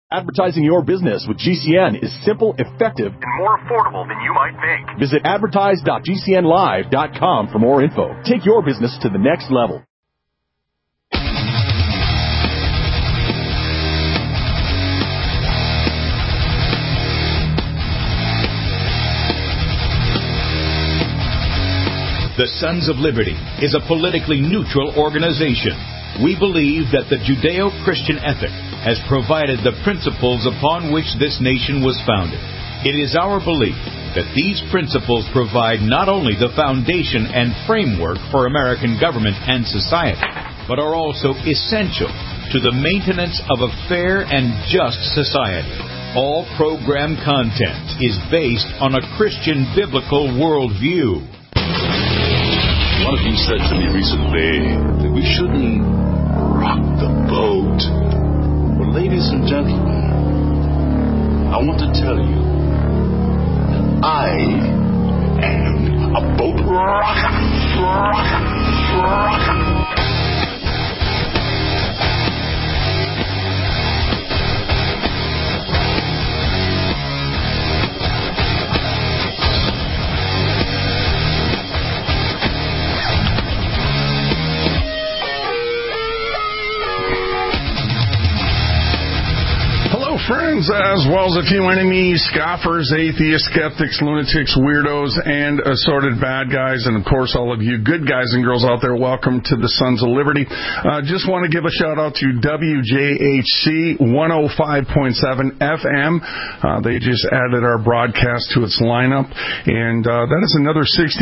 Advertising your business with GCN is simple, effective, and more affordable than you might think. Visit advertise.gcnlive.com for more info. Take your business to the next level. The Sons of Liberty is a politically neutral organization. We believe that the Judeo-Christian ethic has provided the principles upon which this nation was founded. It is our belief that these principles provide not only the foundation and framework for American government and society, but are also essential to the maintenance of a fair and just society. All program content is based on a Christian biblical worldview. One of you said to me recently that we shouldn't rock the boat. Well, ladies and gentlemen, I want to tell you that I am a boat rocker. Friends, as well as a few enemies, scoffers, atheists, skeptics, lunatics, weirdos, and assorted bad guys, and of course all of you good guys and girls out there, welcome to the Sons of Liberty. Just want to give a shout out to WJHC 105.7 FM. They just added our broadcast to its lineup, and that is another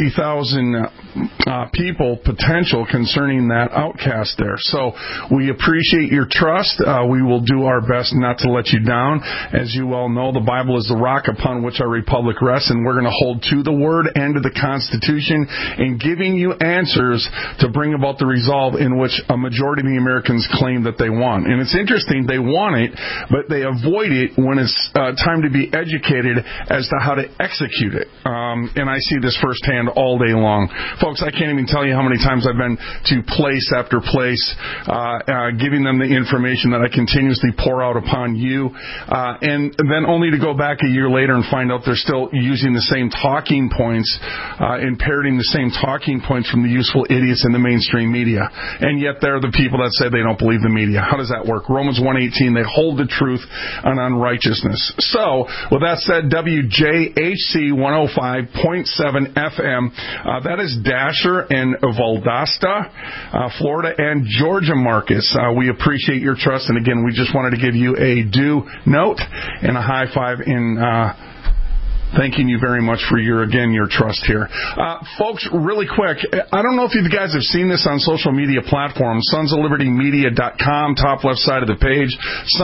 60,000 people potential concerning that outcast there. So we appreciate your trust. We will do our best not to let you down. As you all know, the Bible is the rock upon which our republic rests, and we're going to hold to the Word and to the Constitution in giving you answers to bring about the resolve in which a majority of the Americans claim that they want. And it's interesting, they want it, but they avoid it when it's time to be educated as to how to execute it. And I see this firsthand all day long. Folks, I can't even tell you how many times I've been to place after place, giving them the information that I continuously pour out upon you, and then only to go back a year later and find out they're still using the same talking points and parroting the same talking points from the useful idiots in the mainstream media. And yet they're the people that say they don't believe the media. How does that work? Romans 1:18, they hold the truth on unrighteousness. So, with that said, WJHC 105.7 FM, that is Dasher and Valdosta, Florida, and Georgia markets. We appreciate your trust, and again, we just wanted to give you a due note and a high five in thanking you very much for your trust here. Folks, really quick, I don't know if you guys have seen this on social media platforms. sonsoflibertymedia.com, top left side of the page.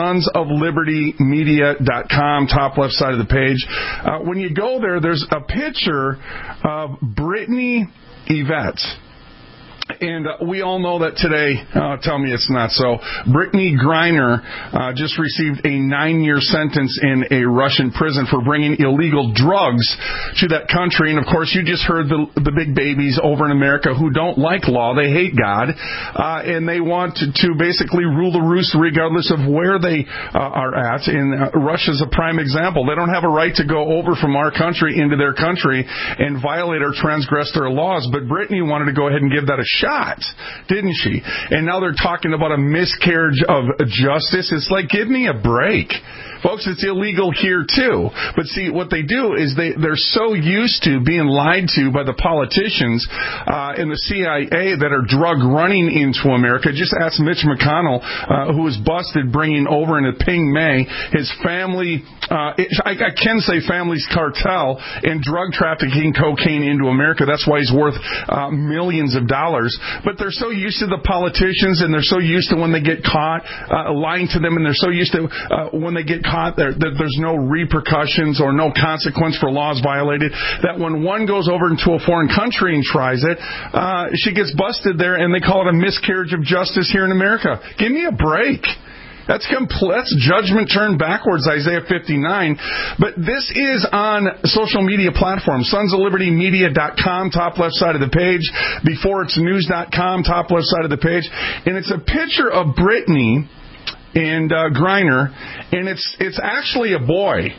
sonsoflibertymedia.com, top left side of the page. When you go there, there's a picture of Brittany Yvette. And we all know that today, tell me it's not so, Brittany Griner just received a 9-year sentence in a Russian prison for bringing illegal drugs to that country. And, of course, you just heard the big babies over in America who don't like law. They hate God. And they want to basically rule the roost regardless of where they are at. And Russia's a prime example. They don't have a right to go over from our country into their country and violate or transgress their laws. But Brittany wanted to go ahead and give that a shot, didn't she? And now they're talking about a miscarriage of justice. It's like, give me a break. Folks, it's illegal here too. But see, what they do is they're so used to being lied to by the politicians and the CIA that are drug running into America. Just ask Mitch McConnell, who was busted bringing over into Ping May his family, I can say family's cartel and drug trafficking cocaine into America. That's why he's worth millions of dollars. But they're so used to the politicians, and they're so used to when they get caught lying to them, and they're so used to when they get caught there's no repercussions or no consequence for laws violated, that when one goes over into a foreign country and tries it, she gets busted there, and they call it a miscarriage of justice here in America. Give me a break. That's judgment turned backwards, Isaiah 59. But this is on social media platforms. sonsoflibertymedia.com, top left side of the page. Beforeitsnews.com, top left side of the page. And it's a picture of Brittany and Griner, and it's actually a boy.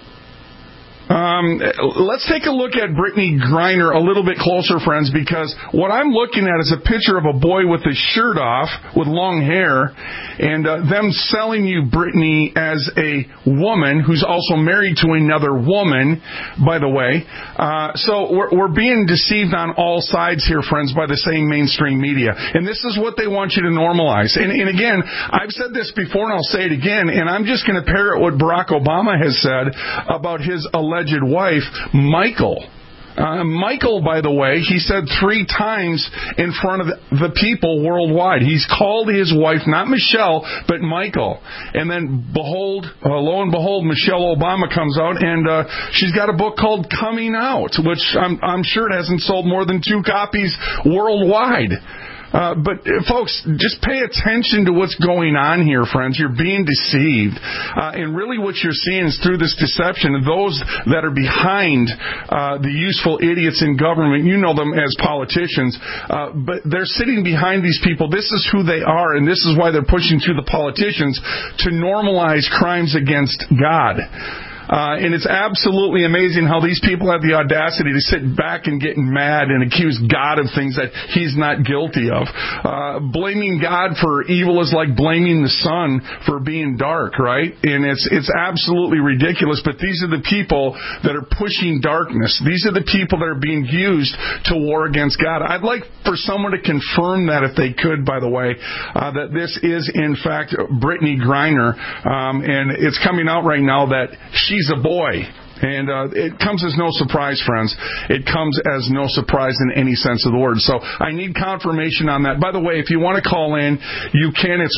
Let's take a look at Brittany Griner a little bit closer, friends, because what I'm looking at is a picture of a boy with his shirt off, with long hair, and them selling you Brittany as a woman who's also married to another woman, by the way. So we're being deceived on all sides here, friends, by the same mainstream media. And this is what they want you to normalize. And again, I've said this before and I'll say it again, and I'm just going to parrot what Barack Obama has said about his alleged wife, Michael. Michael, by the way, he said 3 times in front of the people worldwide. He's called his wife, not Michelle, but Michael. And then, lo and behold, Michelle Obama comes out, and she's got a book called Coming Out, which I'm sure it hasn't sold more than 2 copies worldwide. But folks, just pay attention to what's going on here, friends. You're being deceived. And really what you're seeing is through this deception, those that are behind the useful idiots in government, you know them as politicians, but they're sitting behind these people. This is who they are, and this is why they're pushing through the politicians to normalize crimes against God. And it's absolutely amazing how these people have the audacity to sit back and get mad and accuse God of things that he's not guilty of. Blaming God for evil is like blaming the sun for being dark, right? And it's absolutely ridiculous, but these are the people that are pushing darkness. These are the people that are being used to war against God. I'd like for someone to confirm that, if they could, by the way, that this is, in fact, Brittany Griner, and it's coming out right now that she's a boy. And it comes as no surprise, friends. It comes as no surprise in any sense of the word. So I need confirmation on that. By the way, if you want to call in, you can. It's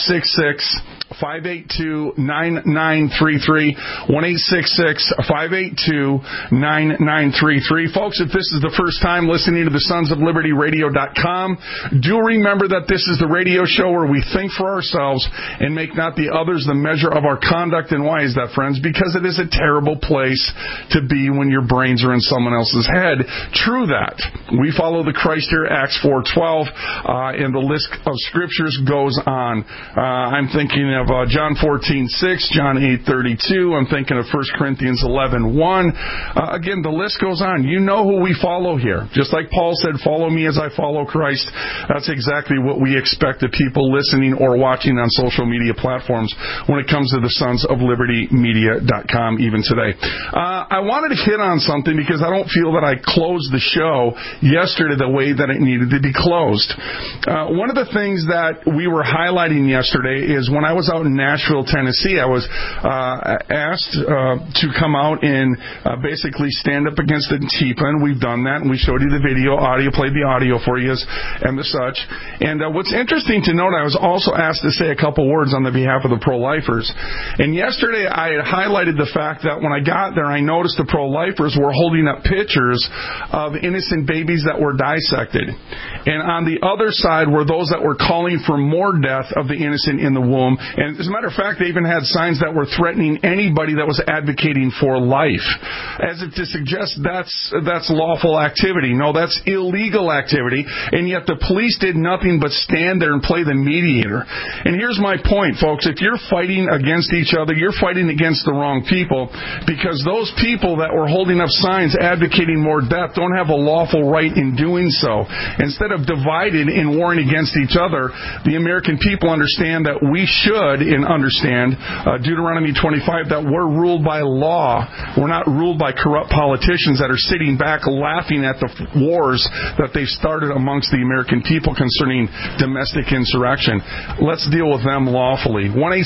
1-866-582-9933. 1-866-582-9933. Folks, if this is the first time listening to the Sons of Liberty Radio.com, do remember that this is the radio show where we think for ourselves and make not the others the measure of our conduct. And why is that, friends? Because it is a terrible place to be when your brains are in someone else's head. True that. We follow the Christ here, Acts 4:12, and the list of scriptures goes on. I'm thinking of John 14:6, John 8:32. I'm thinking of 1 Corinthians 11:1. Again, the list goes on. You know who we follow here. Just like Paul said, follow me as I follow Christ. That's exactly what we expect of people listening or watching on social media platforms when it comes to the Sons of Liberty Media.com even today. I wanted to hit on something because I don't feel that I closed the show yesterday the way that it needed to be closed. One of the things that we were highlighting yesterday is when I was out in Nashville, Tennessee, I was asked to come out and basically stand up against Antifa, and we've done that, and we showed you the video, played the audio for you and the such. And what's interesting to note, I was also asked to say a couple words on the behalf of the pro-lifers. And yesterday I had highlighted the fact that when I got there, I noticed the pro-lifers were holding up pictures of innocent babies that were dissected. And on the other side were those that were calling for more death of the innocent in the womb. And as a matter of fact, they even had signs that were threatening anybody that was advocating for life, as if to suggest that's lawful activity. No, that's illegal activity. And yet the police did nothing but stand there and play the mediator. And here's my point, folks. If you're fighting against each other, you're fighting against the wrong people, because those people that were holding up signs advocating more death don't have a lawful right in doing so. Instead of divided and warring against each other, the American people understand that we should and understand Deuteronomy 25, that we're ruled by law. We're not ruled by corrupt politicians that are sitting back laughing at the wars that they've started amongst the American people concerning domestic insurrection. Let's deal with them lawfully.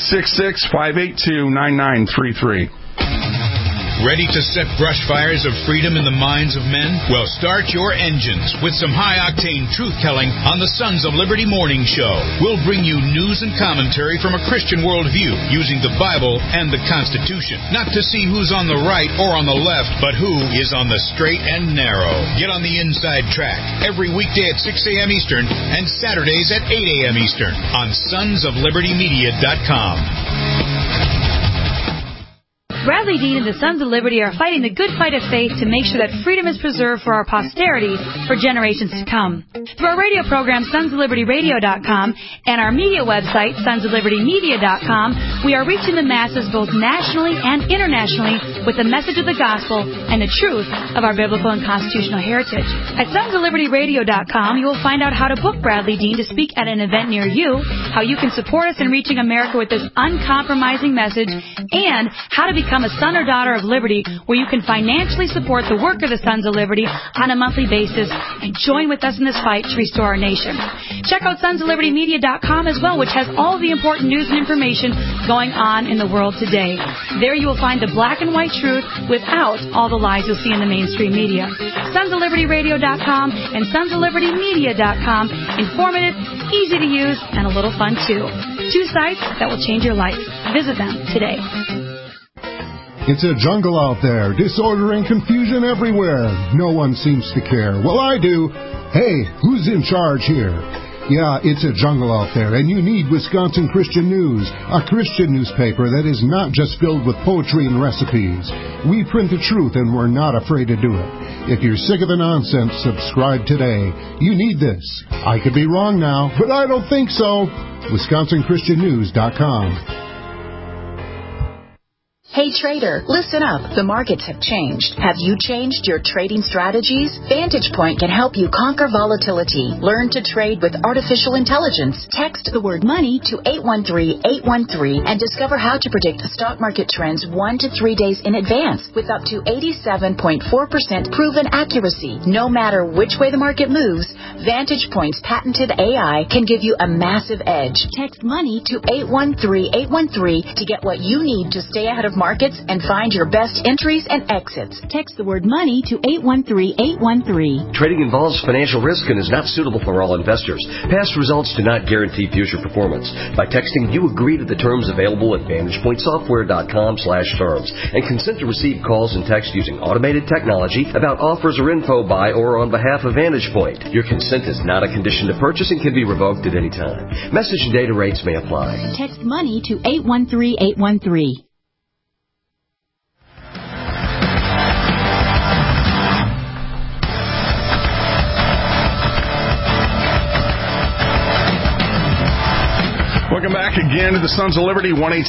1-866-582-9933. Ready to set brush fires of freedom in the minds of men? Well, start your engines with some high-octane truth-telling on the Sons of Liberty Morning Show. We'll bring you news and commentary from a Christian worldview using the Bible and the Constitution. Not to see who's on the right or on the left, but who is on the straight and narrow. Get on the inside track every weekday at 6 a.m. Eastern and Saturdays at 8 a.m. Eastern on sonsoflibertymedia.com. Bradley Dean and the Sons of Liberty are fighting the good fight of faith to make sure that freedom is preserved for our posterity for generations to come. Through our radio program, sonsoflibertyradio.com, and our media website, sonsoflibertymedia.com, we are reaching the masses both nationally and internationally with the message of the gospel and the truth of our biblical and constitutional heritage. At sonsoflibertyradio.com, you will find out how to book Bradley Dean to speak at an event near you, how you can support us in reaching America with this uncompromising message, and how to become a son or daughter of liberty, where you can financially support the work of the Sons of Liberty on a monthly basis and join with us in this fight to restore our nation. Check out sonsoflibertymedia.com as well, which has all the important news and information going on in the world today. There you will find the black and white truth without all the lies you'll see in the mainstream media. sonsoflibertyradio.com and sonsoflibertymedia.com. Informative, easy to use, and a little fun too. 2 sites that will change your life. Visit them today. It's a jungle out there, disorder and confusion everywhere. No one seems to care. Well, I do. Hey, who's in charge here? Yeah, it's a jungle out there, and you need Wisconsin Christian News, a Christian newspaper that is not just filled with poetry and recipes. We print the truth, and we're not afraid to do it. If you're sick of the nonsense, subscribe today. You need this. I could be wrong now, but I don't think so. WisconsinChristianNews.com. Hey trader, listen up. The markets have changed. Have you changed your trading strategies? Vantage Point can help you conquer volatility. Learn to trade with artificial intelligence. Text the word money to 813-813 and discover how to predict stock market trends 1 to 3 days in advance with up to 87.4% proven accuracy. No matter which way the market moves, Vantage Point's patented AI can give you a massive edge. Text money to 813-813 to get what you need to stay ahead of markets and find your best entries and exits. Text the word money to 813-813. Trading involves financial risk and is not suitable for all investors. Past results do not guarantee future performance. By texting, you agree to the terms available at VantagePointSoftware.com/terms and consent to receive calls and text using automated technology about offers or info by or on behalf of Vantage Point. Your consent is not a condition to purchase and can be revoked at any time. Message and data rates may apply. Text money to 813-813. Welcome back again to the Sons of Liberty,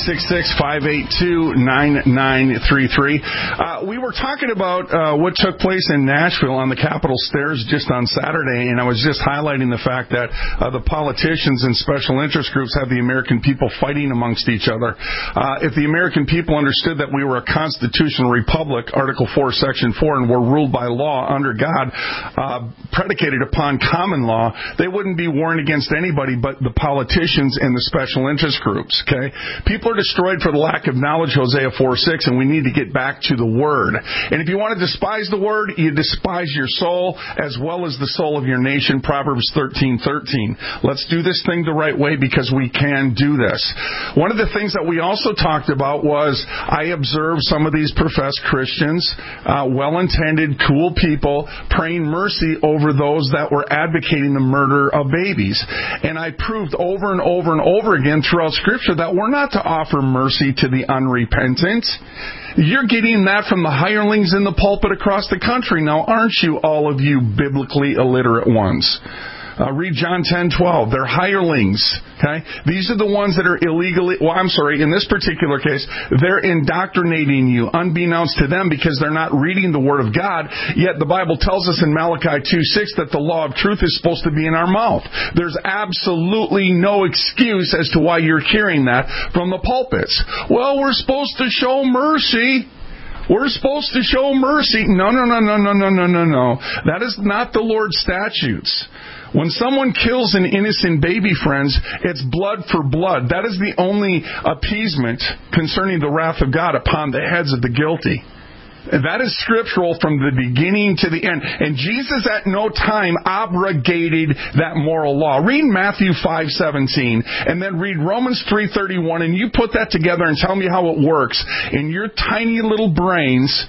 1-866-582-9933. We were talking about what took place in Nashville on the Capitol stairs just on Saturday, and I was just highlighting the fact that the politicians and special interest groups have the American people fighting amongst each other. If the American people understood that we were a constitutional republic, Article 4, Section 4, and were ruled by law under God, predicated upon common law, they wouldn't be warned against anybody but the politicians and the special interest groups, okay? People are destroyed for the lack of knowledge, Hosea 4:6, and we need to get back to the Word. And if you want to despise the Word, you despise your soul as well as the soul of your nation, Proverbs 13:13. Let's do this thing the right way because we can do this. One of the things that we also talked about was I observed some of these professed Christians, well-intended, cool people, praying mercy over those that were advocating the murder of babies. And I proved over and over and over again throughout Scripture that we're not to offer mercy to the unrepentant. You're getting that from the hirelings in the pulpit across the country now, aren't you, all of you biblically illiterate ones? Read John 10:12. They're hirelings, okay? These are the ones that are illegally, in this particular case, they're indoctrinating you, unbeknownst to them, because they're not reading the Word of God, yet the Bible tells us in Malachi 2:6 that the law of truth is supposed to be in our mouth. There's absolutely no excuse as to why you're hearing that from the pulpits. Well, we're supposed to show mercy. We're supposed to show mercy. No. That is not the Lord's statutes. When someone kills an innocent baby, friends, it's blood for blood. That is the only appeasement concerning the wrath of God upon the heads of the guilty. That is scriptural from the beginning to the end. And Jesus at no time abrogated that moral law. Read Matthew 5:17 and then read Romans 3:31, and you put that together and tell me how it works in your tiny little brains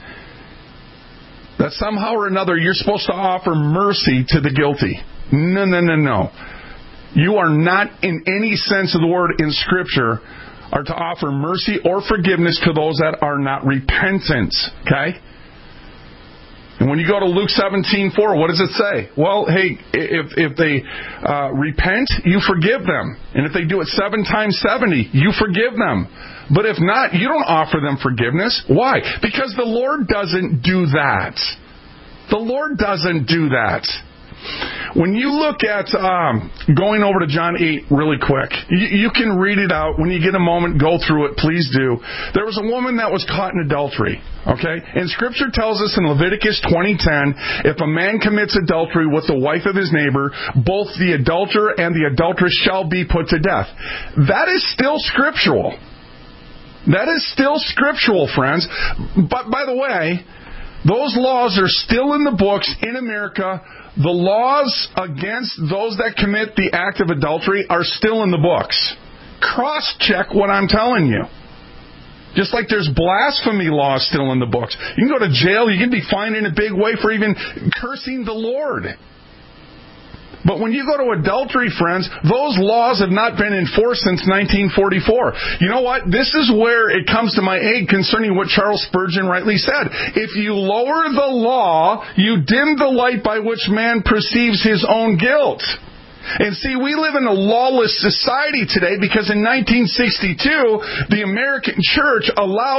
that somehow or another you're supposed to offer mercy to the guilty. No. You are not, in any sense of the word in Scripture, are to offer mercy or forgiveness to those that are not repentant. Okay? And when you go to Luke 17:4, what does it say? Well, hey, if they repent, you forgive them. And if they do it 7 times 70, you forgive them. But if not, you don't offer them forgiveness. Why? Because the Lord doesn't do that. The Lord doesn't do that. When you look at going over to John 8 really quick, you can read it out. When you get a moment, go through it. Please do. There was a woman that was caught in adultery. Okay? And Scripture tells us in Leviticus 20:10, if a man commits adultery with the wife of his neighbor, both the adulterer and the adulteress shall be put to death. That is still scriptural. That is still scriptural, friends. But by the way, those laws are still in the books in America. The laws against those that commit the act of adultery are still in the books. Cross-check what I'm telling you. Just like there's blasphemy laws still in the books. You can go to jail, you can be fined in a big way for even cursing the Lord. But when you go to adultery, friends, those laws have not been enforced since 1944. You know what? This is where it comes to my aid concerning what Charles Spurgeon rightly said. If you lower the law, you dim the light by which man perceives his own guilt. And see, we live in a lawless society today because in 1962, the American church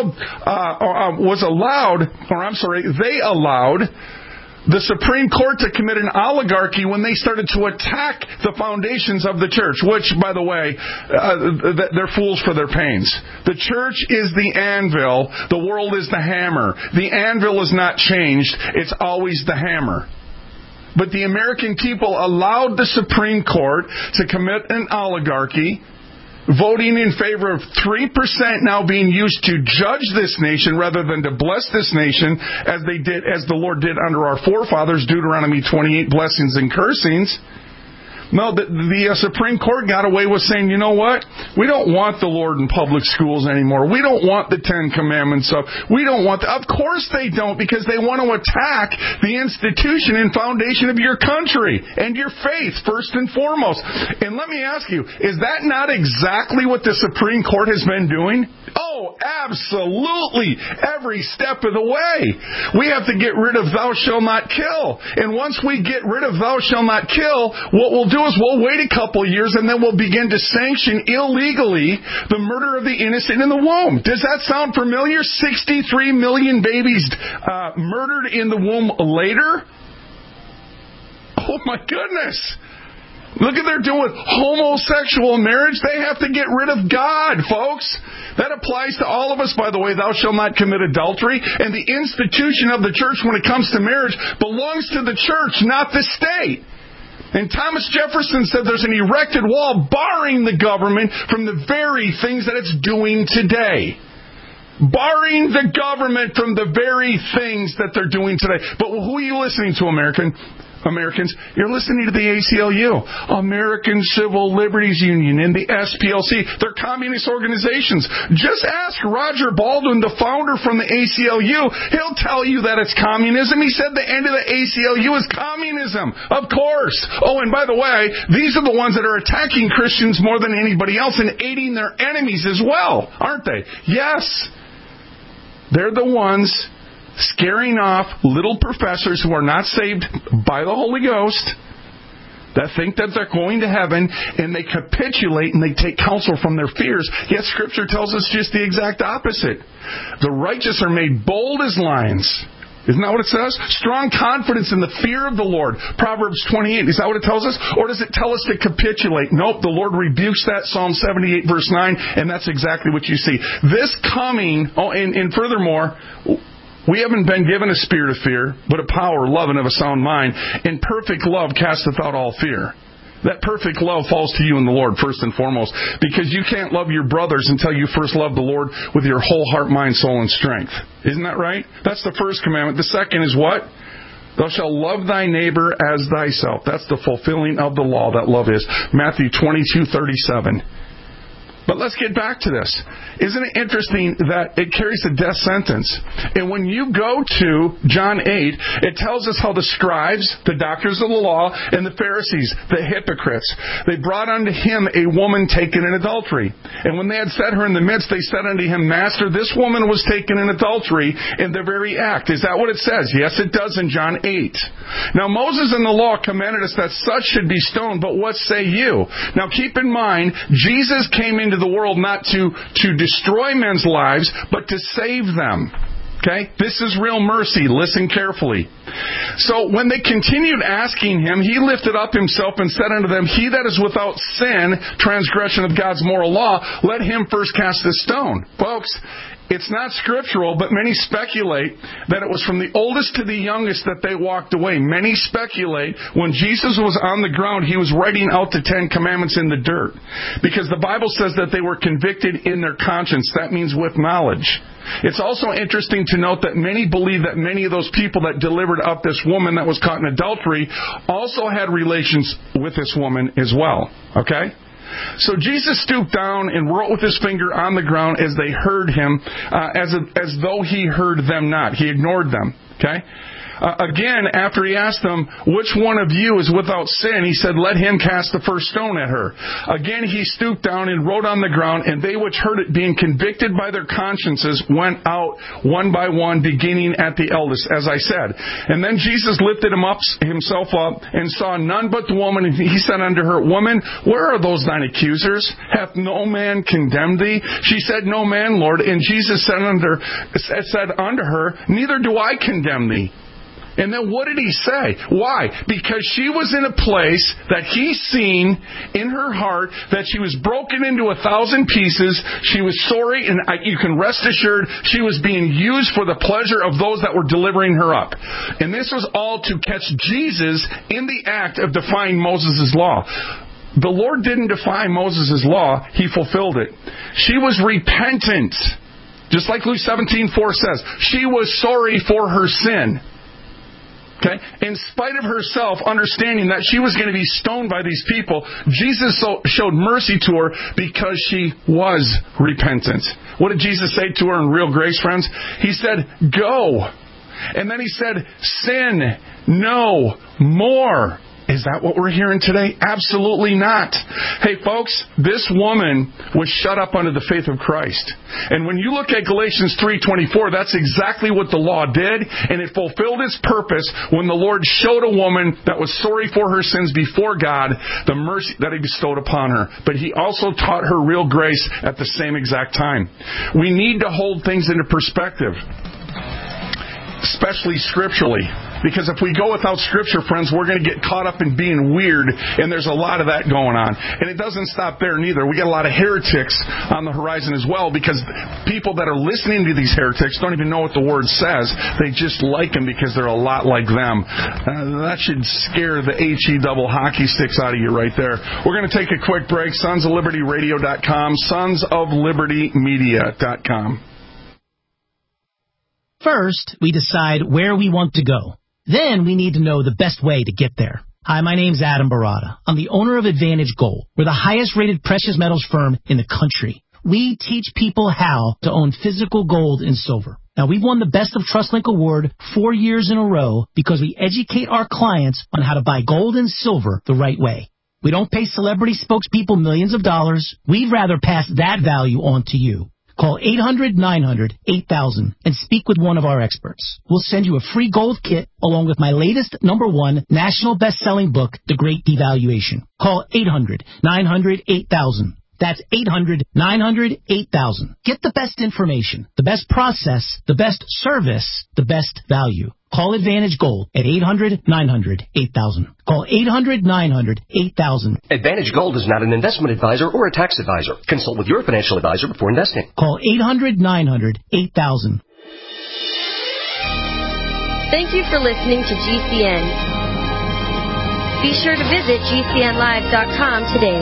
they allowed the Supreme Court to commit an oligarchy when they started to attack the foundations of the church, which, by the way, they're fools for their pains. The church is the anvil. The world is the hammer. The anvil is not changed. It's always the hammer. But the American people allowed the Supreme Court to commit an oligarchy, voting in favor of 3% now being used to judge this nation rather than to bless this nation as the Lord did under our forefathers, Deuteronomy 28, blessings and cursings. No, the Supreme Court got away with saying, you know what? We don't want the Lord in public schools anymore. We don't want the 10 Commandments up. We don't want Of course they don't, because they want to attack the institution and foundation of your country and your faith, first and foremost. And let me ask you, is that not exactly what the Supreme Court has been doing? Oh, absolutely. Every step of the way. We have to get rid of thou shalt not kill. And once we get rid of thou shalt not kill, what we'll do is we'll wait a couple years and then we'll begin to sanction illegally the murder of the innocent in the womb. Does that sound familiar? 63 million babies murdered in the womb later? Oh my goodness. Look at they're doing homosexual marriage. They have to get rid of God, folks. That applies to all of us, by the way. Thou shalt not commit adultery. And the institution of the church when it comes to marriage belongs to the church, not the state. And Thomas Jefferson said there's an erected wall barring the government from the very things that it's doing today. Barring the government from the very things that they're doing today. But who are you listening to, Americans? You're listening to the ACLU, American Civil Liberties Union, and the SPLC. They're communist organizations. Just ask Roger Baldwin, the founder from the ACLU. He'll tell you that it's communism. He said the end of the ACLU is communism. Of course. Oh, and by the way, these are the ones that are attacking Christians more than anybody else and aiding their enemies as well, aren't they? Yes. They're the ones scaring off little professors who are not saved by the Holy Ghost, that think that they're going to heaven, and they capitulate and they take counsel from their fears. Yet Scripture tells us just the exact opposite. The righteous are made bold as lions. Isn't that what it says? Strong confidence in the fear of the Lord. Proverbs 28. Is that what it tells us? Or does it tell us to capitulate? Nope. The Lord rebukes that. Psalm 78 verse 9. And that's exactly what you see. This coming, and furthermore, we haven't been given a spirit of fear, but a power, love, and of a sound mind. And perfect love casteth out all fear. That perfect love falls to you in the Lord, first and foremost. Because you can't love your brothers until you first love the Lord with your whole heart, mind, soul, and strength. Isn't that right? That's the first commandment. The second is what? Thou shalt love thy neighbor as thyself. That's the fulfilling of the law, that love is. Matthew 22:37. But let's get back to this. Isn't it interesting that it carries a death sentence? And when you go to John 8, it tells us how the scribes, the doctors of the law, and the Pharisees, the hypocrites, they brought unto him a woman taken in adultery. And when they had set her in the midst, they said unto him, Master, this woman was taken in adultery in the very act. Is that what it says? Yes, it does in John 8. Now Moses in the law commanded us that such should be stoned, but what say you? Now keep in mind, Jesus came into the world not to destroy men's lives, but to save them. Okay? This is real mercy. Listen carefully. So when they continued asking him, he lifted up himself and said unto them, He that is without sin, transgression of God's moral law, let him first cast the stone. Folks, it's not scriptural, but many speculate that it was from the oldest to the youngest that they walked away. Many speculate when Jesus was on the ground, he was writing out the 10 Commandments in the dirt. Because the Bible says that they were convicted in their conscience. That means with knowledge. It's also interesting to note that many believe that many of those people that delivered up this woman that was caught in adultery also had relations with this woman as well. Okay? So Jesus stooped down and wrote with his finger on the ground as they heard him, as though he heard them not. He ignored them. Okay? Again, after he asked them, which one of you is without sin, he said, let him cast the first stone at her. Again, he stooped down and wrote on the ground, and they which heard it, being convicted by their consciences, went out one by one, beginning at the eldest, as I said. And then Jesus lifted himself up and saw none but the woman, and he said unto her, Woman, where are those thine accusers? Hath no man condemned thee? She said, No man, Lord. And Jesus said unto her, Neither do I condemn thee. And then what did he say? Why? Because she was in a place that he seen in her heart that she was broken into 1,000 pieces. She was sorry, and you can rest assured she was being used for the pleasure of those that were delivering her up. And this was all to catch Jesus in the act of defying Moses' law. The Lord didn't defy Moses' law. He fulfilled it. She was repentant. Just like Luke 17:4 says. She was sorry for her sin. Okay? In spite of herself understanding that she was going to be stoned by these people, Jesus showed mercy to her because she was repentant. What did Jesus say to her in real grace, friends? He said, Go. And then he said, Sin no more. Is that what we're hearing today? Absolutely not. Hey, folks, this woman was shut up under the faith of Christ. And when you look at Galatians 3:24, that's exactly what the law did, and it fulfilled its purpose when the Lord showed a woman that was sorry for her sins before God the mercy that He bestowed upon her. But He also taught her real grace at the same exact time. We need to hold things into perspective, especially scripturally. Because if we go without Scripture, friends, we're going to get caught up in being weird, and there's a lot of that going on. And it doesn't stop there neither. We got a lot of heretics on the horizon as well, because people that are listening to these heretics don't even know what the Word says. They just like them because they're a lot like them. That should scare the HE double hockey sticks out of you right there. We're going to take a quick break. SonsOfLibertyRadio.com, SonsOfLibertyMedia.com. First, we decide where we want to go. Then we need to know the best way to get there. Hi, my name's Adam Barada. I'm the owner of Advantage Gold. We're the highest-rated precious metals firm in the country. We teach people how to own physical gold and silver. Now, we've won the Best of TrustLink Award 4 years in a row because we educate our clients on how to buy gold and silver the right way. We don't pay celebrity spokespeople millions of dollars. We'd rather pass that value on to you. Call 800-900-8000 and speak with one of our experts. We'll send you a free gold kit along with my latest #1 national best-selling book, The Great Devaluation. Call 800-900-8000. That's 800-900-8000. Get the best information, the best process, the best service, the best value. Call Advantage Gold at 800-900-8000. Call 800-900-8000. Advantage Gold is not an investment advisor or a tax advisor. Consult with your financial advisor before investing. Call 800-900-8000. Thank you for listening to GCN. Be sure to visit GCNlive.com today.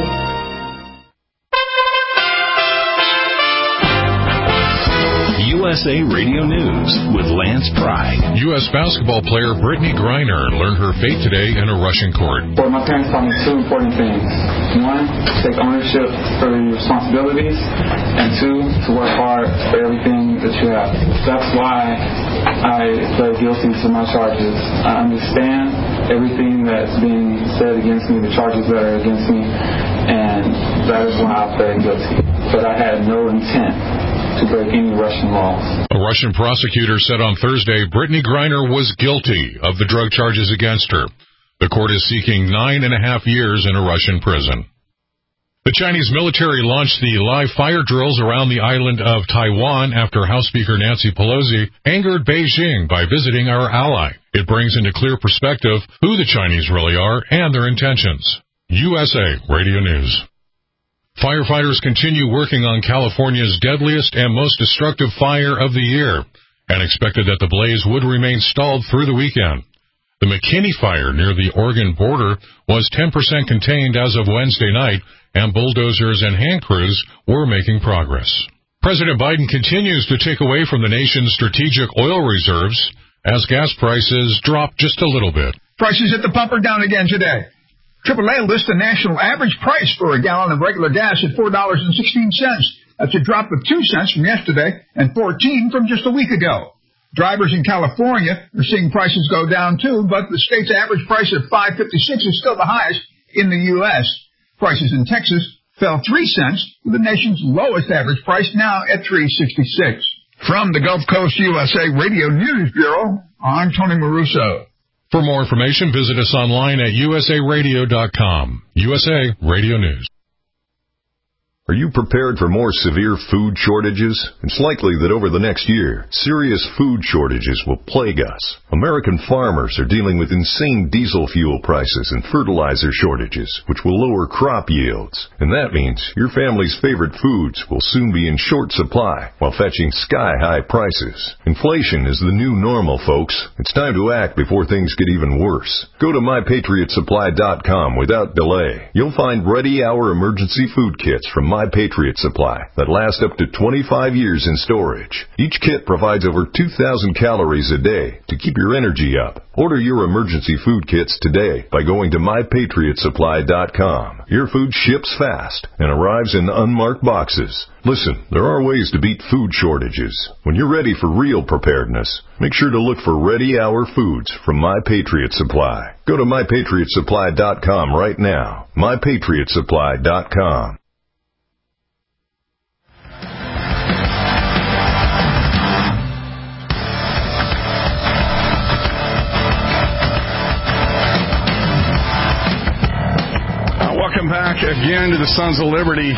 USA Radio News with Lance Pry. U.S. basketball player Brittany Griner learned her fate today in a Russian court. Well, my parents taught me two important things. One, take ownership for your responsibilities, and two, to work hard for everything that you have. That's why I pled guilty to my charges. I understand everything that's being said against me, the charges that are against me, and that is why I pled guilty. But I had no intent to break any Russian laws. A Russian prosecutor said on Thursday Brittany Griner was guilty of the drug charges against her. The court is seeking 9.5 years in a Russian prison. The Chinese military launched the live fire drills around the island of Taiwan after House Speaker Nancy Pelosi angered Beijing by visiting our ally. It brings into clear perspective who the Chinese really are and their intentions. USA Radio News. Firefighters continue working on California's deadliest and most destructive fire of the year and expected that the blaze would remain stalled through the weekend. The McKinney fire near the Oregon border was 10% contained as of Wednesday night, and bulldozers and hand crews were making progress. President Biden continues to take away from the nation's strategic oil reserves as gas prices drop just a little bit. Prices at the pump are down again today. AAA lists the national average price for a gallon of regular gas at $4.16. That's a drop of 2 cents from yesterday and 14 from just a week ago. Drivers in California are seeing prices go down too, but the state's average price of $5.56 is still the highest in the U.S. Prices in Texas fell 3 cents to the nation's lowest average price, now at $3.66. From the Gulf Coast USA Radio News Bureau, I'm Tony Maruso. For more information, visit us online at usaradio.com. USA Radio News. Are you prepared for more severe food shortages? It's likely that over the next year, serious food shortages will plague us. American farmers are dealing with insane diesel fuel prices and fertilizer shortages, which will lower crop yields. And that means your family's favorite foods will soon be in short supply while fetching sky-high prices. Inflation is the new normal, folks. It's time to act before things get even worse. Go to MyPatriotSupply.com without delay. You'll find ready-hour emergency food kits from My Patriot Supply that last up to 25 years in storage. Each kit provides over 2,000 calories a day to keep your energy up. Order your emergency food kits today by going to MyPatriotSupply.com. Your food ships fast and arrives in unmarked boxes. Listen, there are ways to beat food shortages. When you're ready for real preparedness, make sure to look for ready-hour foods from My Patriot Supply. Go to MyPatriotSupply.com right now. MyPatriotSupply.com. Welcome back again to the Sons of Liberty.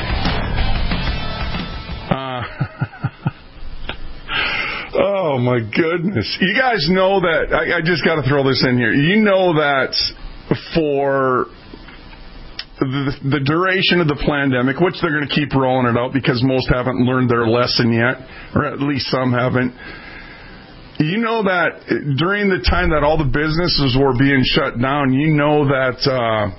Oh, my goodness. You guys know that, I just got to throw this in here. You know that for the duration of the pandemic, which they're going to keep rolling it out because most haven't learned their lesson yet, or at least some haven't. You know that during the time that all the businesses were being shut down, you know that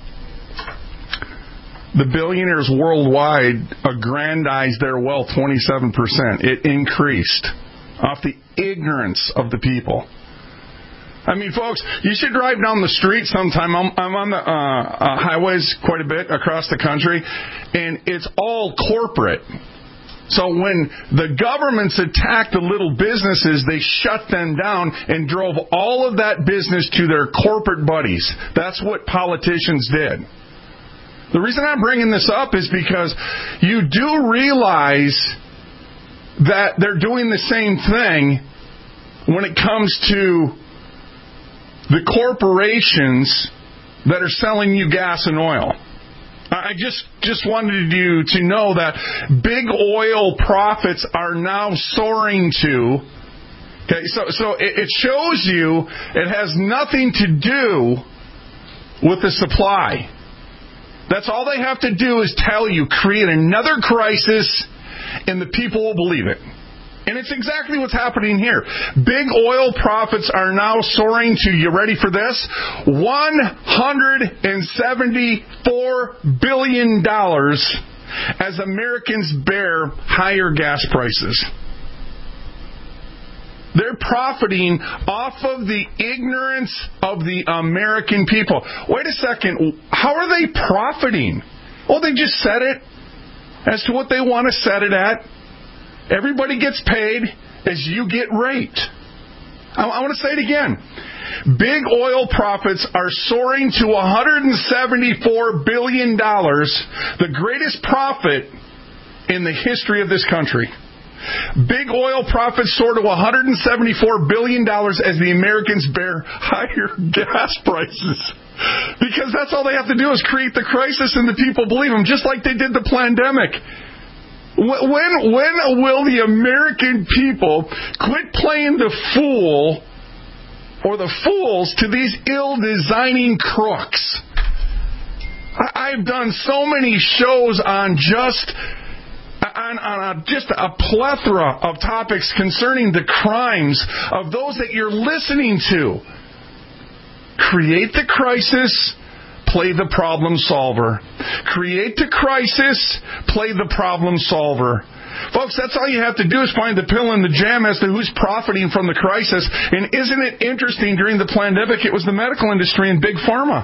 the billionaires worldwide aggrandized their wealth 27%. It increased off the ignorance of the people. I mean, folks, you should drive down the street sometime. I'm on the highways quite a bit across the country, and it's all corporate. So when the governments attacked the little businesses, they shut them down and drove all of that business to their corporate buddies. That's what politicians did. The reason I'm bringing this up is because you do realize that they're doing the same thing when it comes to the corporations that are selling you gas and oil. I just wanted you to know that big oil profits are now soaring to. Okay, so it shows you it has nothing to do with the supply. That's all they have to do is tell you, create another crisis, and the people will believe it. And it's exactly what's happening here. Big oil profits are now soaring to, you ready for this? $174 billion as Americans bear higher gas prices. They're profiting off of the ignorance of the American people. Wait a second. How are they profiting? Well, they just set it as to what they want to set it at. Everybody gets paid as you get rate. I want to say it again. Big oil profits are soaring to $174 billion, the greatest profit in the history of this country. Big oil profits soar to $174 billion as the Americans bear higher gas prices. Because that's all they have to do is create the crisis and the people believe them, just like they did the pandemic. When will the American people quit playing the fool or the fools to these ill-designing crooks? I've done so many shows on just a plethora of topics concerning the crimes of those that you're listening to. Create the crisis, play the problem solver. Create the crisis, play the problem solver. Folks, that's all you have to do is find the pill in the jam as to who's profiting from the crisis. And isn't it interesting, during the pandemic, it was the medical industry and Big Pharma.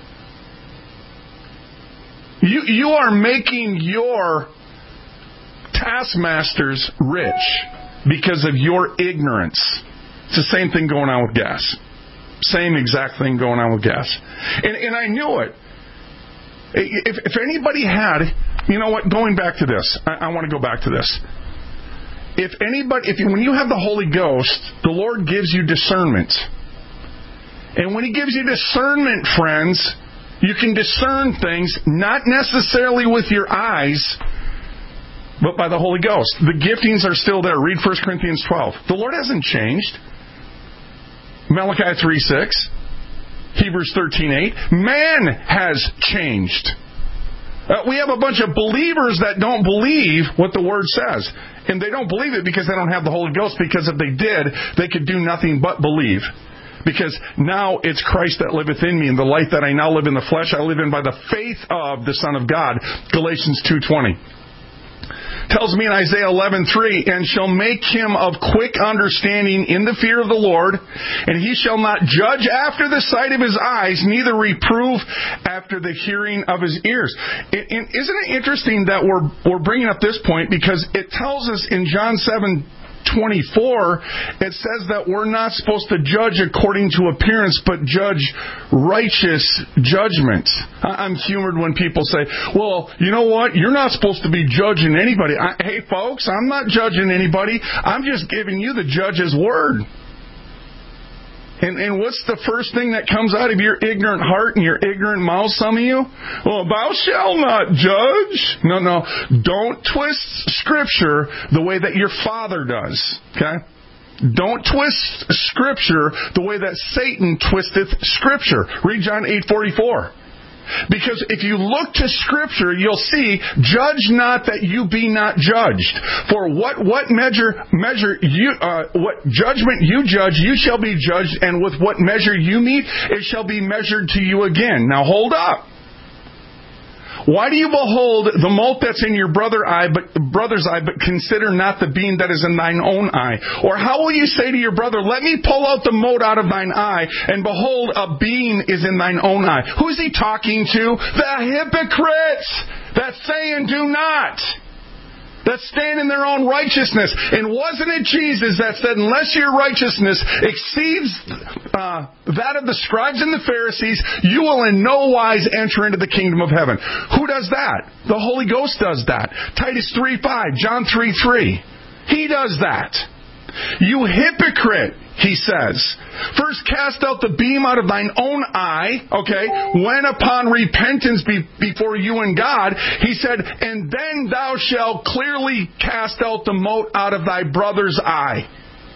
You are making your taskmasters rich because of your ignorance. It's the same thing going on with gas. Same exact thing going on with gas. And I knew it. If anybody had, you know what, going back to this, I want to go back to this. When you have the Holy Ghost, the Lord gives you discernment. And when He gives you discernment, friends, you can discern things not necessarily with your eyes, but by the Holy Ghost. The giftings are still there. Read 1 Corinthians 12. The Lord hasn't changed. Malachi 3:6. Hebrews 13:8. Man has changed. We have a bunch of believers that don't believe what the Word says. And they don't believe it because they don't have the Holy Ghost, because if they did, they could do nothing but believe. Because now it's Christ that liveth in me, and the life that I now live in the flesh, I live in by the faith of the Son of God. Galatians 2:20. Tells me in Isaiah 11:3, and shall make him of quick understanding in the fear of the Lord, and he shall not judge after the sight of his eyes, neither reprove after the hearing of his ears. And isn't it interesting that we're bringing up this point, because it tells us in John 7:24, it says that we're not supposed to judge according to appearance, but judge righteous judgment. I'm humored when people say, well, you know what? You're not supposed to be judging anybody. Hey, folks, I'm not judging anybody. I'm just giving you the judge's word. And what's the first thing that comes out of your ignorant heart and your ignorant mouth, some of you? Well, thou shalt not judge. No. Don't twist Scripture the way that your father does. Okay? Don't twist Scripture the way that Satan twisteth Scripture. Read John 8:44. Because if you look to Scripture, you'll see, judge not that you be not judged. For what judgment you judge, you shall be judged, and with what measure you meet, it shall be measured to you again. Now hold up. Why do you behold the mote that's in your brother's eye, but consider not the beam that is in thine own eye? Or how will you say to your brother, let me pull out the mote out of thine eye, and behold, a beam is in thine own eye? Who is he talking to? The hypocrites that say and do not, that stand in their own righteousness. And wasn't it Jesus that said, unless your righteousness exceeds that of the scribes and the Pharisees, you will in no wise enter into the kingdom of heaven? Who does that? The Holy Ghost does that. Titus 3:5, John 3:3. He does that. You hypocrite, he says. First cast out the beam out of thine own eye, okay, when upon repentance before you and God, he said, and then thou shalt clearly cast out the mote out of thy brother's eye.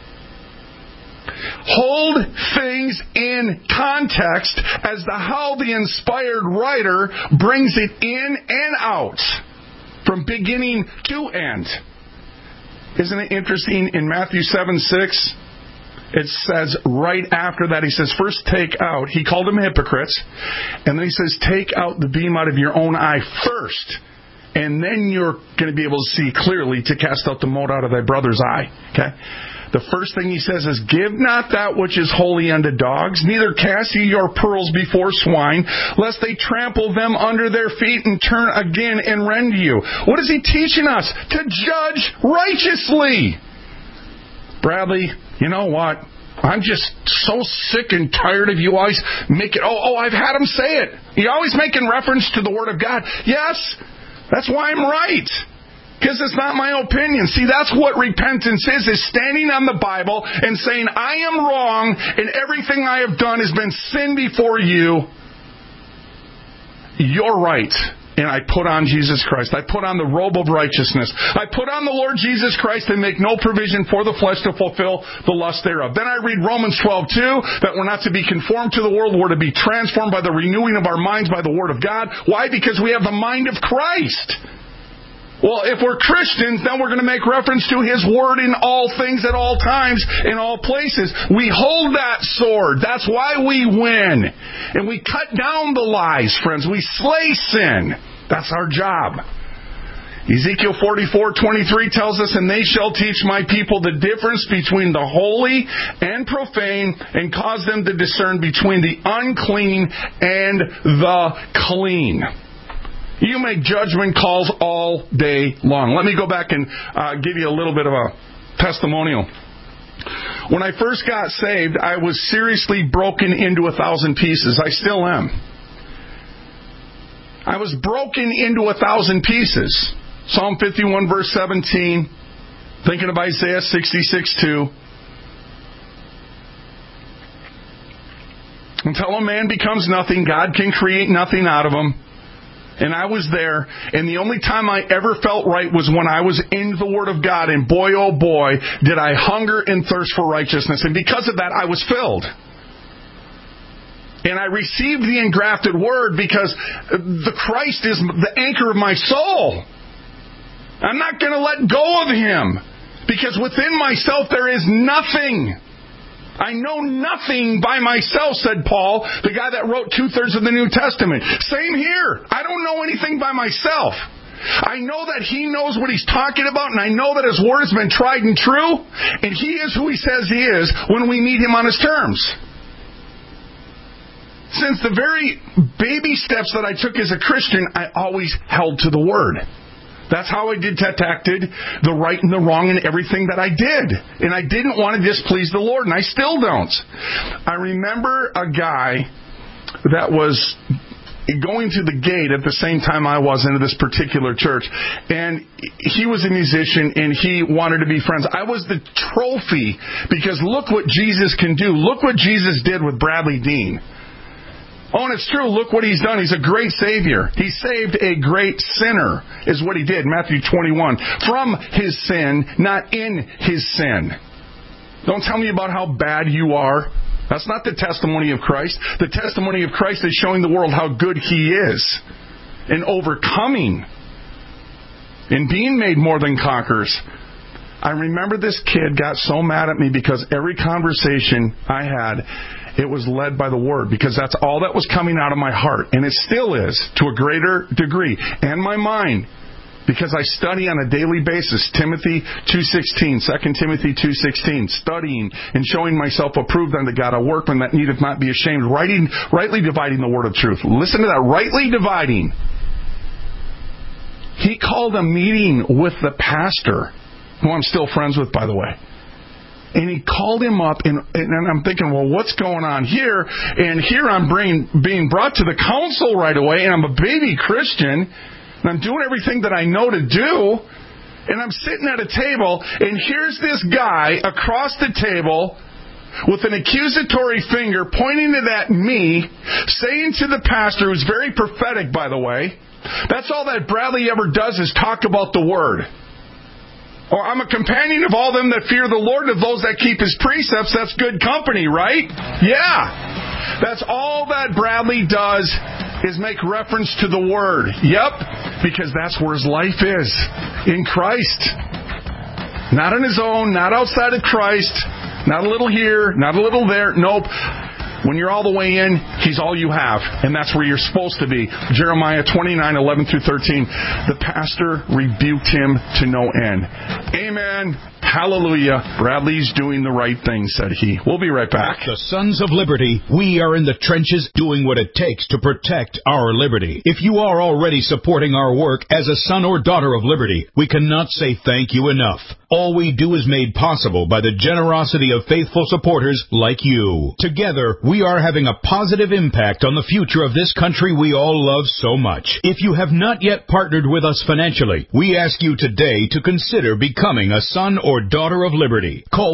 Hold things in context as to how the inspired writer brings it in and out, from beginning to end. Isn't it interesting in Matthew 7:6? It says right after that, he says, first take out, he called them hypocrites, and then he says, take out the beam out of your own eye first, and then you're going to be able to see clearly to cast out the mote out of thy brother's eye. Okay? the first thing he says is, give not that which is holy unto dogs, neither cast ye your pearls before swine, lest they trample them under their feet and turn again and rend you. What is he teaching us? To judge righteously. Bradley, you know what? I'm just so sick and tired of you always making, I've had him say it. You're always making reference to the Word of God. Yes, that's why I'm right. Because it's not my opinion. See, that's what repentance is standing on the Bible and saying, I am wrong and everything I have done has been sin before you. You're right. And I put on Jesus Christ. I put on the robe of righteousness. I put on the Lord Jesus Christ and make no provision for the flesh to fulfill the lust thereof. Then I read Romans 12:2, that we're not to be conformed to the world, we're to be transformed by the renewing of our minds by the Word of God. Why? Because we have the mind of Christ. Well, if we're Christians, then we're going to make reference to His Word in all things, at all times, in all places. We hold that sword. That's why we win. And we cut down the lies, friends. We slay sin. That's our job. Ezekiel 44:23 tells us, and they shall teach my people the difference between the holy and profane, and cause them to discern between the unclean and the clean. You make judgment calls all day long. Let me go back and give you a little bit of a testimonial. When I first got saved, I was seriously broken into 1,000 pieces. I still am. I was broken into 1,000 pieces. Psalm 51 verse 17, thinking of Isaiah 66:2. Until a man becomes nothing, God can create nothing out of him. And I was there, and the only time I ever felt right was when I was in the Word of God, and boy, oh boy, did I hunger and thirst for righteousness. And because of that, I was filled. And I received the engrafted Word because the Christ is the anchor of my soul. I'm not going to let go of Him, because within myself there is nothing. I know nothing by myself, said Paul, the guy that wrote 2/3 of the New Testament. Same here. I don't know anything by myself. I know that He knows what He's talking about, and I know that His Word has been tried and true, and He is who He says He is when we meet Him on His terms. Since the very baby steps that I took as a Christian, I always held to the Word. That's how I detected the right and the wrong in everything that I did. And I didn't want to displease the Lord, and I still don't. I remember a guy that was going to the gate at the same time I was into this particular church. And he was a musician, and he wanted to be friends. I was the trophy, because look what Jesus can do. Look what Jesus did with Bradley Dean. Oh, and it's true. Look what He's done. He's a great Savior. He saved a great sinner, is what He did. Matthew 21. From his sin, not in his sin. Don't tell me about how bad you are. That's not the testimony of Christ. The testimony of Christ is showing the world how good He is in overcoming and being made more than conquerors. I remember this kid got so mad at me because every conversation I had, it was led by the Word, because that's all that was coming out of my heart. And it still is, to a greater degree. And my mind, because I study on a daily basis. Timothy 2:16, 2 Timothy 2:16, studying and showing myself approved unto God, a workman that needeth not be ashamed, rightly dividing the word of truth. Listen to that, rightly dividing. He called a meeting with the pastor, who I'm still friends with, by the way. And he called him up, and I'm thinking, well, what's going on here? And here I'm being brought to the council right away, and I'm a baby Christian, and I'm doing everything that I know to do, and I'm sitting at a table, and here's this guy across the table with an accusatory finger pointing it at me, saying to the pastor, who's very prophetic, by the way, that's all that Bradley ever does is talk about the Word. Or I'm a companion of all them that fear the Lord, of those that keep His precepts. That's good company, right? Yeah. That's all that Bradley does, is make reference to the Word. Yep. Because that's where his life is. In Christ. Not on his own. Not outside of Christ. Not a little here. Not a little there. Nope. When you're all the way in, He's all you have. And that's where you're supposed to be. Jeremiah 29:11-13. The pastor rebuked him to no end. Amen. Hallelujah. Bradley's doing the right thing, said he. We'll be right back. The Sons of Liberty, we are in the trenches doing what it takes to protect our liberty. If you are already supporting our work as a son or daughter of liberty, we cannot say thank you enough. All we do is made possible by the generosity of faithful supporters like you. Together, we are having a positive impact on the future of this country we all love so much. If you have not yet partnered with us financially, we ask you today to consider becoming a son or daughter of liberty. Call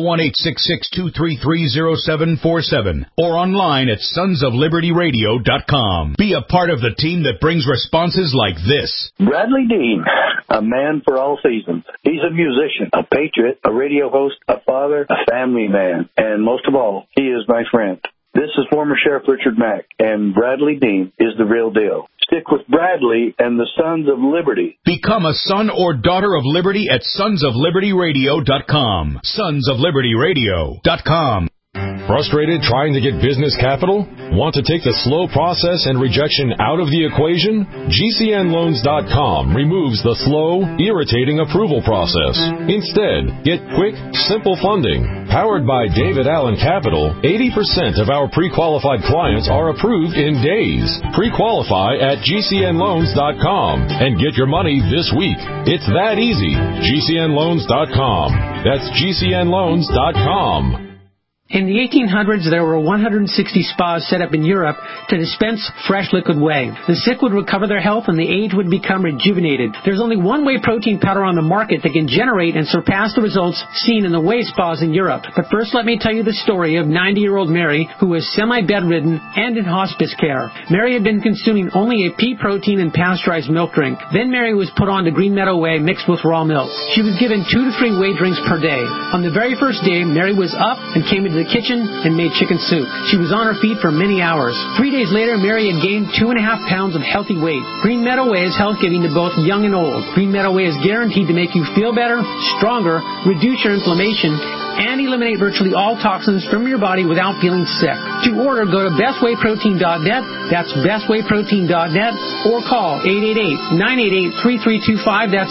1-866-233-0747 or online at sonsoflibertyradio.com. Be a part of the team that brings responses like this. Bradley Dean, a man for all seasons. He's a musician, a patriot, a radio host, a father, a family man, and most of all, he is my friend. This is former Sheriff Richard Mack, and Bradley Dean is the real deal. Stick with Bradley and the Sons of Liberty. Become a son or daughter of liberty at sonsoflibertyradio.com. Sonsoflibertyradio.com. Frustrated trying to get business capital? Want to take the slow process and rejection out of the equation? GCNloans.com removes the slow, irritating approval process. Instead, get quick, simple funding. Powered by David Allen Capital, 80% of our pre-qualified clients are approved in days. Pre-qualify at GCNloans.com and get your money this week. It's that easy. GCNloans.com. That's GCNloans.com. In the 1800s, there were 160 spas set up in Europe to dispense fresh liquid whey. The sick would recover their health and the aged would become rejuvenated. There's only one whey protein powder on the market that can generate and surpass the results seen in the whey spas in Europe. But first, let me tell you the story of 90-year-old Mary, who was semi-bedridden and in hospice care. Mary had been consuming only a pea protein and pasteurized milk drink. Then Mary was put on to Green Meadow Whey mixed with raw milk. She was given 2 to 3 whey drinks per day. On the very first day, Mary was up and came into the kitchen and made chicken soup. She was on her feet for many hours. 3 days later, Mary had gained 2.5 pounds of healthy weight. Green Meadow Whey is health-giving to both young and old. Green Meadow Whey is guaranteed to make you feel better, stronger, reduce your inflammation, and eliminate virtually all toxins from your body without feeling sick. To order, go to bestwayprotein.net. That's bestwayprotein.net, or call 888-988-3325. That's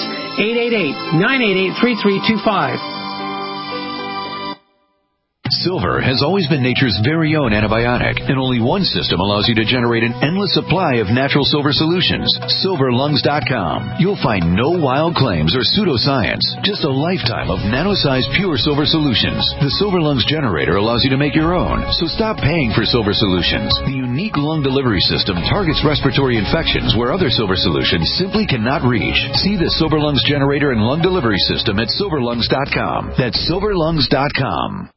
888-988-3325. Silver has always been nature's very own antibiotic, and only one system allows you to generate an endless supply of natural silver solutions. SilverLungs.com. You'll find no wild claims or pseudoscience, just a lifetime of nano-sized pure silver solutions. The Silver Lungs generator allows you to make your own, so stop paying for silver solutions. The unique lung delivery system targets respiratory infections where other silver solutions simply cannot reach. See the Silver Lungs generator and lung delivery system at SilverLungs.com. That's SilverLungs.com.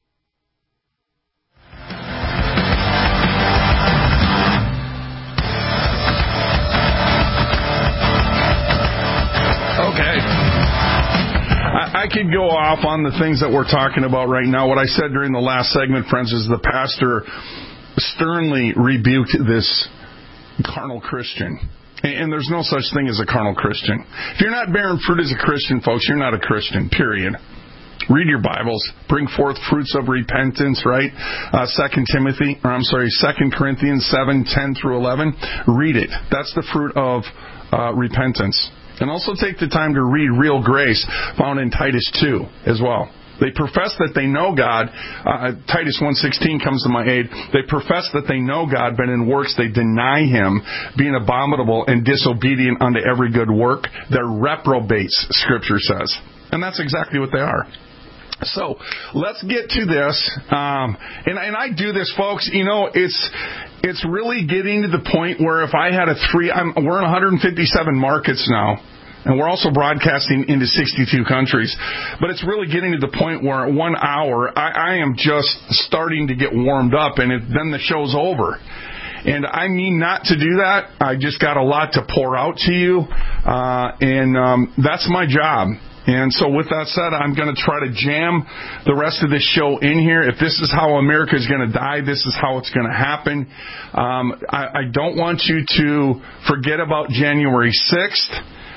I could go off on the things that we're talking about right now. What I said during the last segment, friends, is the pastor sternly rebuked this carnal Christian. And there's no such thing as a carnal Christian. If you're not bearing fruit as a Christian, folks, you're not a Christian, period. Read your Bibles. Bring forth fruits of repentance, right? 2 Corinthians 7:10 through 11. Read it. That's the fruit of repentance. And also take the time to read Real Grace, found in Titus 2 as well. They profess that they know God. Titus 1:16 comes to my aid. They profess that they know God, but in works they deny Him, being abominable and disobedient unto every good work. They're reprobates, Scripture says. And that's exactly what they are. So let's get to this. And I do this, folks. You know, it's really getting to the point where if I had we're in 157 markets now, and we're also broadcasting into 62 countries. But it's really getting to the point where 1 hour, I am just starting to get warmed up, and then the show's over. And I mean not to do that. I just got a lot to pour out to you, and that's my job. And so with that said, I'm going to try to jam the rest of this show in here. If this is how America is going to die, this is how it's going to happen. I don't want you to forget about January 6th.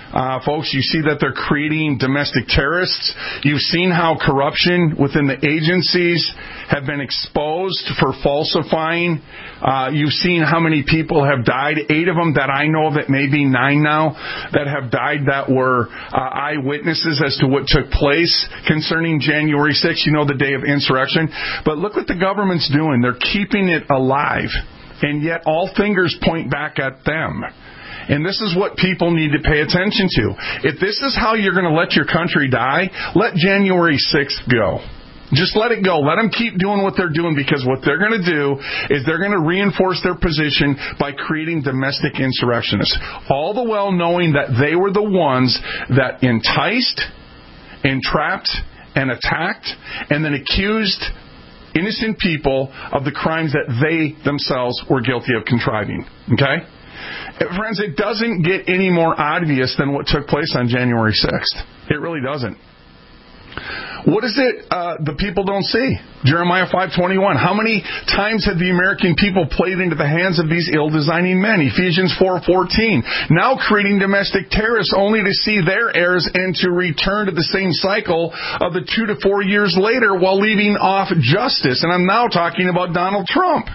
Folks, you see that they're creating domestic terrorists. You've seen how corruption within the agencies have been exposed for falsifying. You've seen how many people have died. 8 of them that I know of, it may be 9 now, that have died that were eyewitnesses as to what took place concerning January 6th, the day of insurrection. But look what the government's doing. They're keeping it alive. And yet all fingers point back at them. And this is what people need to pay attention to. If this is how you're going to let your country die, let January 6th go. Just let it go. Let them keep doing what they're doing, because what they're going to do is they're going to reinforce their position by creating domestic insurrectionists. All the while knowing that they were the ones that enticed, entrapped, and attacked, and then accused innocent people of the crimes that they themselves were guilty of contriving. Okay? Friends, it doesn't get any more obvious than what took place on January 6th. It really doesn't. What is it the people don't see? Jeremiah 5:21. How many times have the American people played into the hands of these ill-designing men? Ephesians 4:14. Now creating domestic terrorists only to see their heirs and to return to the same cycle of the 2 to 4 years later while leaving off justice. And I'm now talking about Donald Trump.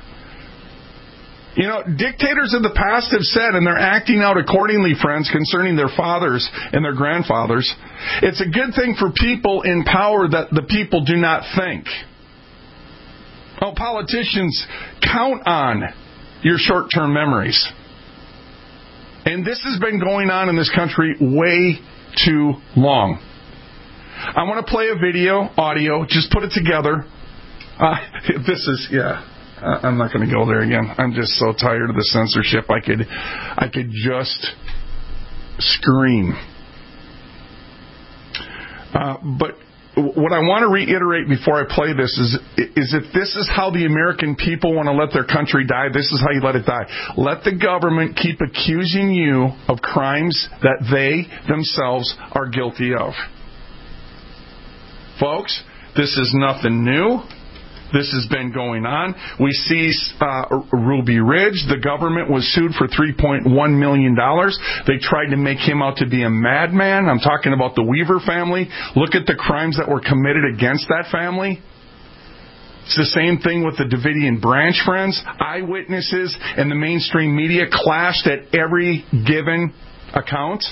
Dictators of the past have said, and they're acting out accordingly, friends, concerning their fathers and their grandfathers, it's a good thing for people in power that the people do not think. Well, politicians count on your short-term memories. And this has been going on in this country way too long. I want to play a video, audio, just put it together. I'm not going to go there again. I'm just so tired of the censorship. I could just scream. But what I want to reiterate before I play this is if this is how the American people want to let their country die, this is how you let it die. Let the government keep accusing you of crimes that they themselves are guilty of. Folks, this is nothing new. This has been going on. We see Ruby Ridge. The government was sued for $3.1 million. They tried to make him out to be a madman. I'm talking about the Weaver family. Look at the crimes that were committed against that family. It's the same thing with the Davidian branch, friends. Eyewitnesses and the mainstream media clashed at every given account.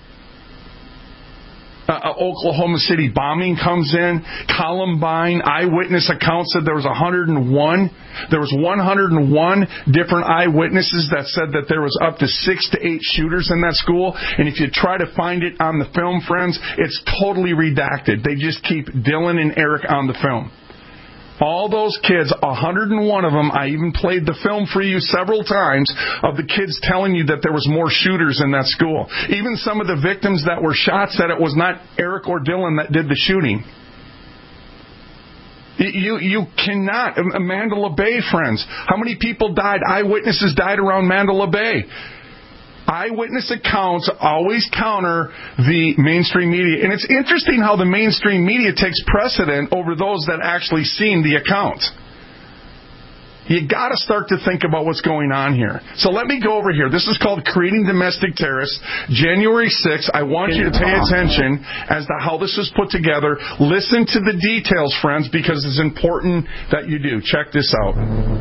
Oklahoma City bombing comes in. Columbine eyewitness accounts said there was 101. There was 101 different eyewitnesses that said that there was up to 6 to 8 shooters in that school. And if you try to find it on the film, friends, it's totally redacted. They just keep Dylan and Eric on the film. All those kids, 101 of them, I even played the film for you several times of the kids telling you that there was more shooters in that school. Even some of the victims that were shot said it was not Eric or Dylan that did the shooting. You cannot. Mandela Bay, friends. How many people died? Eyewitnesses died around Mandela Bay. Eyewitness accounts always counter the mainstream media. And it's interesting how the mainstream media takes precedent over those that actually seen the account. You got to start to think about what's going on here. So let me go over here. This is called Creating Domestic Terrorists, January 6th. I want you to pay attention as to how this was put together. Listen to the details, friends, because it's important that you do. Check this out.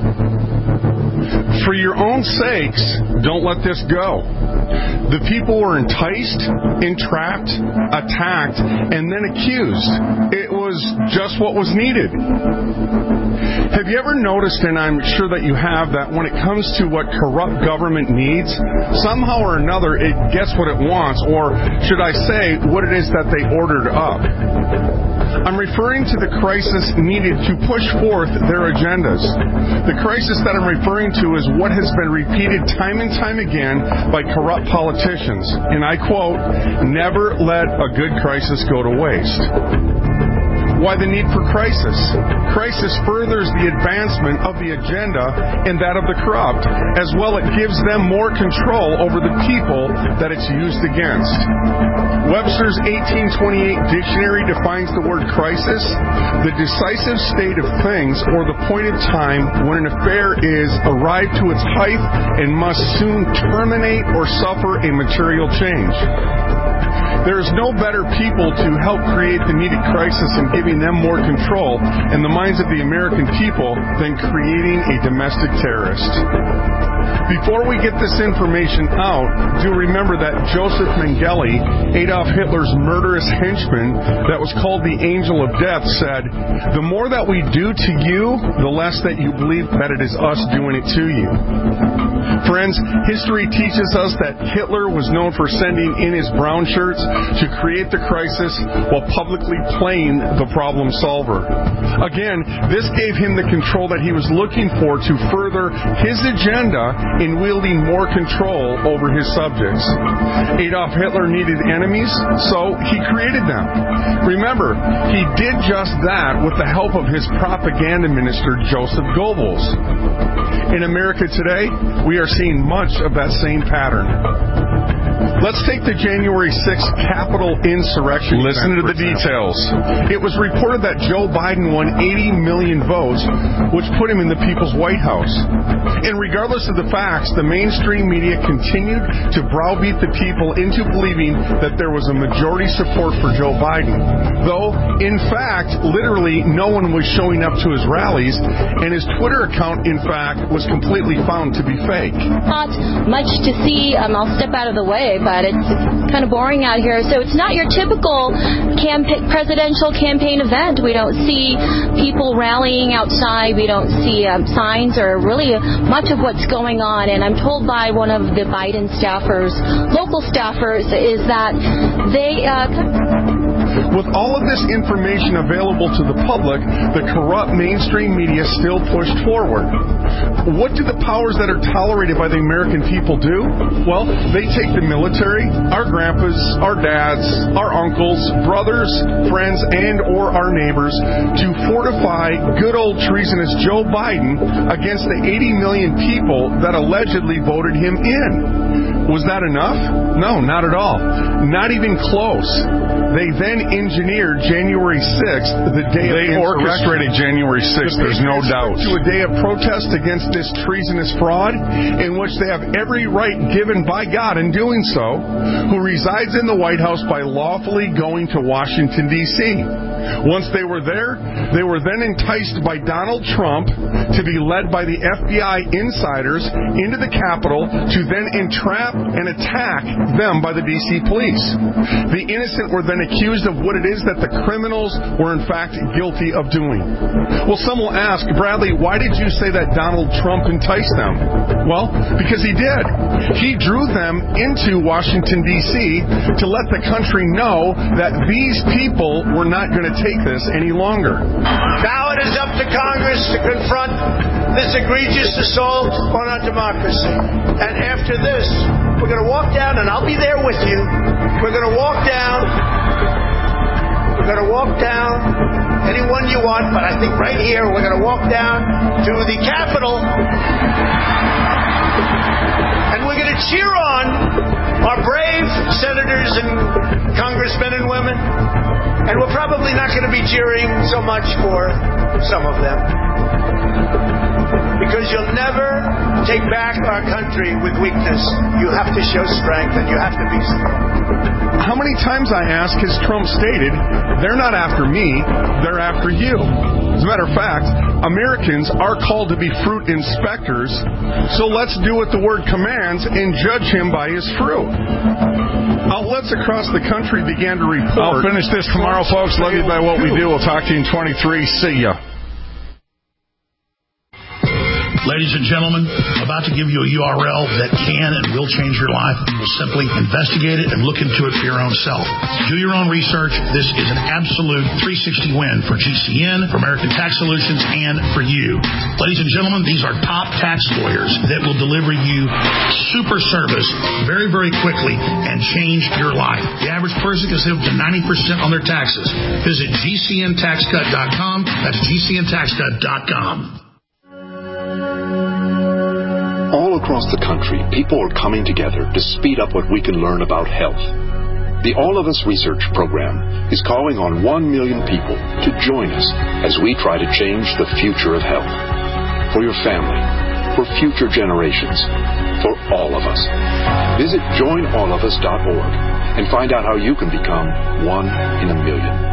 For your own sakes, don't let this go. The people were enticed, entrapped, attacked, and then accused. It was just what was needed. Have you ever noticed, and I'm sure that you have, that when it comes to what corrupt government needs, somehow or another it gets what it wants, or should I say, what it is that they ordered up? I'm referring to the crisis needed to push forth their agendas. The crisis that I'm referring to is what has been repeated time and time again by corrupt politicians. And I quote, "Never let a good crisis go to waste." Why the need for crisis? Crisis furthers the advancement of the agenda and that of the corrupt. As well, it gives them more control over the people that it's used against. Webster's 1828 dictionary defines the word crisis, the decisive state of things or the point in time when an affair is arrived to its height and must soon terminate or suffer a material change. There is no better people to help create the needed crisis and giving them more control in the minds of the American people than creating a domestic terrorist. Before we get this information out, do remember that Joseph Mengele, Adolf Hitler's murderous henchman that was called the Angel of Death, said, "The more that we do to you, the less that you believe that it is us doing it to you." Friends, history teaches us that Hitler was known for sending in his brown shirts to create the crisis while publicly playing the problem solver. Again, this gave him the control that he was looking for to further his agenda in wielding more control over his subjects. Adolf Hitler needed enemies, so he created them. Remember, he did just that with the help of his propaganda minister, Joseph Goebbels. In America today, we are seeing much of that same pattern. Let's take the January 6th Capitol insurrection. Listen to the details. It was reported that Joe Biden won 80 million votes, which put him in the People's White House. And regardless of the facts, the mainstream media continued to browbeat the people into believing that there was a majority support for Joe Biden. Though, in fact, literally no one was showing up to his rallies, and his Twitter account, in fact, was completely found to be fake. Not much to see. I'll step out of the way, but it's kind of boring out here. So it's not your typical presidential campaign event. We don't see people rallying outside. We don't see signs or really much of what's going on. And I'm told by one of the Biden staffers, local staffers, is that they... With all of this information available to the public, the corrupt mainstream media still pushed forward. What do the powers that are tolerated by the American people do? Well, they take the military, our grandpas, our dads, our uncles, brothers, friends, and or our neighbors to fortify good old treasonous Joe Biden against the 80 million people that allegedly voted him in. Was that enough? No, not at all. Not even close. They then engineered January 6th, the day of insurrection. They orchestrated January 6th, there's no doubt. To a day of protest against this treasonous fraud, in which they have every right given by God in doing so, who resides in the White House by lawfully going to Washington, D.C. Once they were there, they were then enticed by Donald Trump to be led by the FBI insiders into the Capitol to then entrap and attack them by the D.C. police. The innocent were then accused of what it is that the criminals were in fact guilty of doing. Well, some will ask, Bradley, why did you say that Donald Trump enticed them? Well, because he did. He drew them into Washington, D.C. to let the country know that these people were not going to take this any longer. Now it is up to Congress to confront this egregious assault on our democracy. And after this, we're going to walk down, and I'll be there with you. We're going to walk down. We're going to walk down anyone you want, but I think right here we're going to walk down to the Capitol. And we're going to cheer on our brave senators and congressmen and women. And we're probably not going to be cheering so much for some of them. Because you'll never take back our country with weakness. You have to show strength, and you have to be strong. How many times, I ask, has Trump stated, they're not after me, they're after you? As a matter of fact, Americans are called to be fruit inspectors, so let's do what the word commands and judge him by his fruit. Outlets across the country began to report... I'll finish this tomorrow, folks. Love you by what we do. We'll talk to you in 23. See ya. Ladies and gentlemen, I'm about to give you a URL that can and will change your life. You will simply investigate it and look into it for your own self. Do your own research. This is an absolute 360 win for GCN, for American Tax Solutions, and for you. Ladies and gentlemen, these are top tax lawyers that will deliver you super service very, very quickly and change your life. The average person can save up to 90% on their taxes. Visit GCNTaxCut.com. That's GCNTaxCut.com. All across the country, people are coming together to speed up what we can learn about health. The All of Us Research Program is calling on 1 million people to join us as we try to change the future of health. For your family, for future generations, for all of us. Visit joinallofus.org. and find out how you can become one in a million.